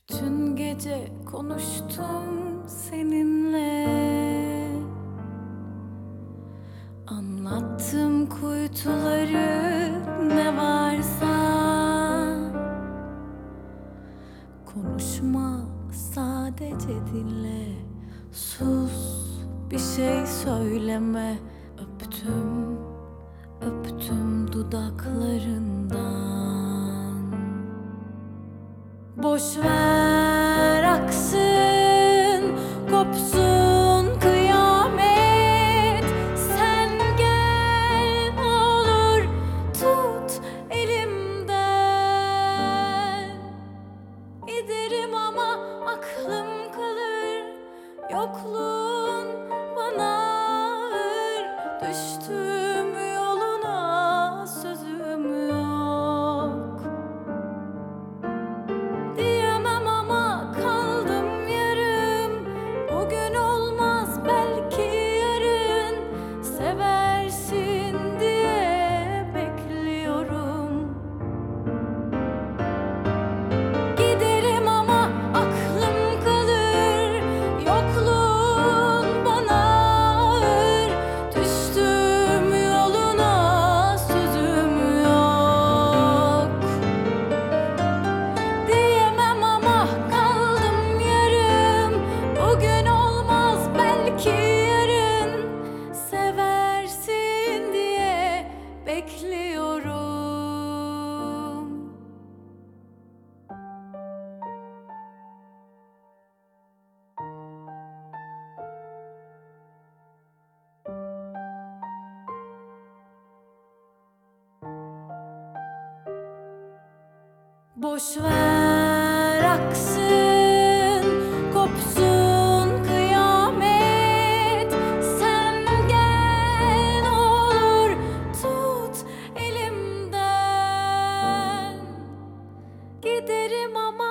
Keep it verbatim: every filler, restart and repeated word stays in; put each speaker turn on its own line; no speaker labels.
Bütün gece konuştum seninle, anlattım kuytuları ne varsa. Konuşma, sadece dinle. Sus, bir şey söyleme. Öptüm, öptüm dudaklarından. Boş ver aksın, kopsun kıyamet. Sen gel ne olur, tut elimden. Giderim ama aklım kalır, yokluğun bana ağır. Düştüm yoluna, sözüm yok. Diyemem ama kaldım yarım. Bugün olmaz, belki yarın. Seversin diye bekliyorum. Giderim ama aklım kalır, yokluğun bana ağır. Düştüm yoluna, sözüm yok. Diyemem ama kaldım yarım. Bugün olmaz, belki yarın. Seversin diye bekliyorum. Boş ver aksın, kopsun kıyamet. Sen gel ne olur, tut elimden. Giderim ama